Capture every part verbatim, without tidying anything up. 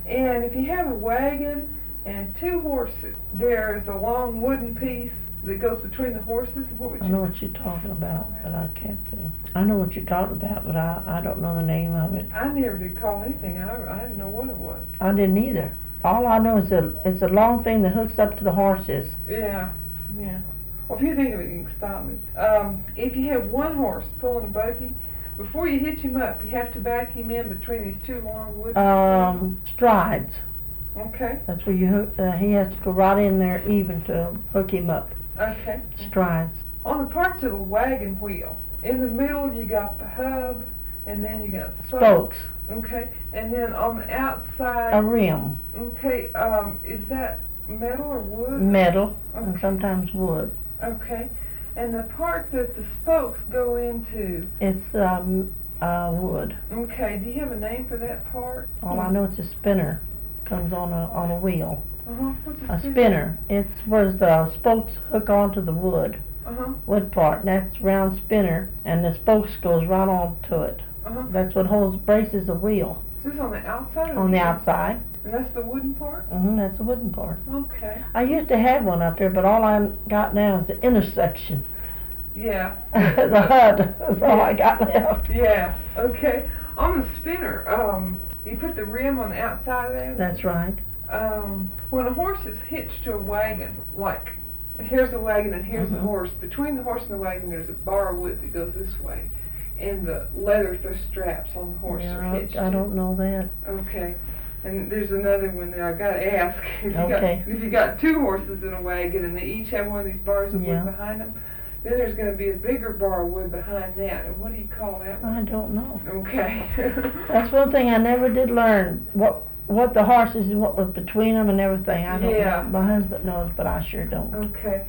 And if you have a wagon and two horses, there's a long wooden piece that goes between the horses. What would I you know what you're talking about, but I can't think. I know what you're talking about, but I, I don't know the name of it. I never did call anything. I, I didn't know what it was. I didn't either. All I know is that it's a long thing that hooks up to the horses. Yeah, yeah. Well, if you think of it, you can stop me. Um, if you have one horse pulling a buggy, before you hitch him up, you have to back him in between these two long wooden Um, strides. Okay. That's where you hook, uh, he has to go right in there even to hook him up. Okay. Strides. On the parts of the wagon wheel, in the middle you got the hub, and then you got spokes. Spokes. Okay. And then on the outside. A rim. Okay. Um, is that metal or wood? Metal, Okay. and sometimes wood. Okay. And the part that the spokes go into. It's um, uh, wood. Okay. Do you have a name for that part? All I know it's a spinner. Comes on a on a wheel. Uh-huh. What's a, A spinner? spinner. It's where the spokes hook onto the wood. Uh-huh. Wood part. And that's round spinner, and the spokes goes right onto it. Uh-huh. That's what holds braces the wheel. Is this on the outside? Or On the inside? outside. And that's the wooden part? Mhm. That's the wooden part. Okay. I used to have one up there, but all I got now is the intersection. Yeah. The hub. That's all I got left. Yeah. Okay. On the spinner, um, you put the rim on the outside of that? That's right. Um, when a horse is hitched to a wagon, like here's the wagon and here's Mhm. the horse, between the horse and the wagon there's a bar of wood that goes this way, and the leather th- straps on the horse Yeah, are I- hitched. I don't know that. Okay. And there's another one that I gotta ask. If you Okay. got if you got two horses in a wagon and they each have one of these bars of Yeah. wood behind them, then there's going to be a bigger bar of wood behind that. And what do you call that one? I don't know. Okay. That's one thing I never did learn. What what the horses and what was between them and everything. I don't Yeah. know. My husband knows, but I sure don't. Okay.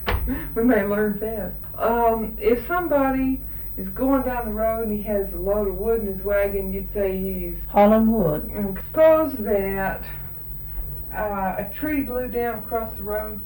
We may learn fast. Um, if somebody is going down the road and he has a load of wood in his wagon, you'd say he's... Hauling wood. Um, suppose that uh, a tree blew down across the road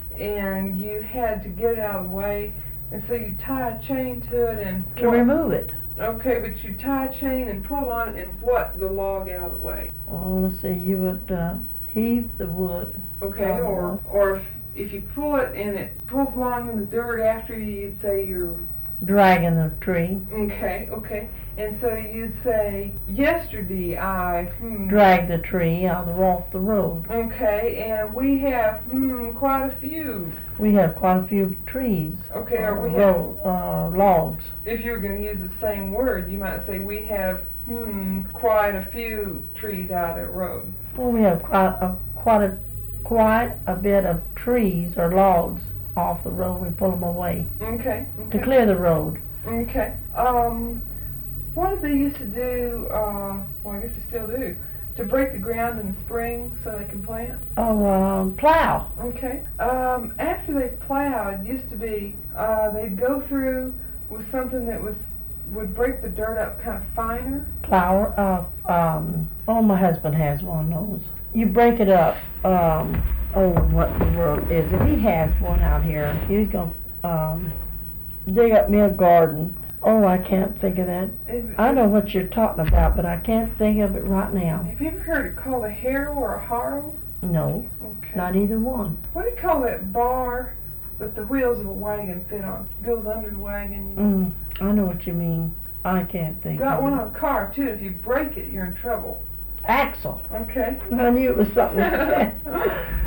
and you had to get it out of the way, and so you tie a chain to it and... To remove it. Okay, but you tie a chain and pull on it and what the log out of the way? Oh, let's see. You would uh, heave the wood. Okay, out of the or log. or if, if you pull it and it pulls along in the dirt after you, you'd say you're... Dragging the tree. Okay, okay. And so you'd say, yesterday I... Hmm, Drag the tree out of the, off the road. okay, and we have, hmm, quite a few. We have quite a few trees. Okay, uh, or we have... road, uh, logs. If you were going to use the same word, you might say we have, hmm, quite a few trees out of that road. Well, we have quite a, quite a, quite a bit of trees or logs off the road. We pull them away Okay, okay. to clear the road. Okay. Um, what did they used to do, uh, well, I guess they still do, to break the ground in the spring so they can plant? Oh, um, plow. Okay. Um, after they plowed, it used to be, uh, they'd go through with something that was, would break the dirt up kind of finer. Plow, uh, um, oh, my husband has one of those. You break it up, um, oh, what in the world is it? He has one out here. He's gonna, um, dig up me a garden. Oh, I can't think of that. Have- I know what you're talking about, but I can't think of it right now. Have you ever heard it called a harrow or a harrow? No, Okay. not either one. What do you call that bar that the wheels of a wagon fit on? It goes under the wagon. Mm, I know what you mean. I can't think Got of one it. on a car too. If you break it, you're in trouble. Axle. Okay. I knew it was something like that.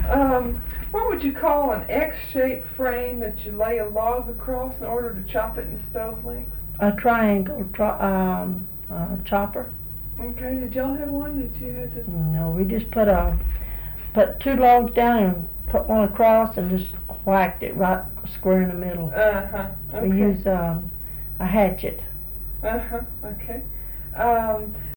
um, what would you call an X-shaped frame that you lay a log across in order to chop it into stove lengths? A triangle tri- um, uh, chopper. Okay. Did y'all have one that you had to? No, we just put a put two logs down and put one across and just whacked it right square in the middle. Uh huh. Okay. We use um, a hatchet. Uh huh. Okay. Um,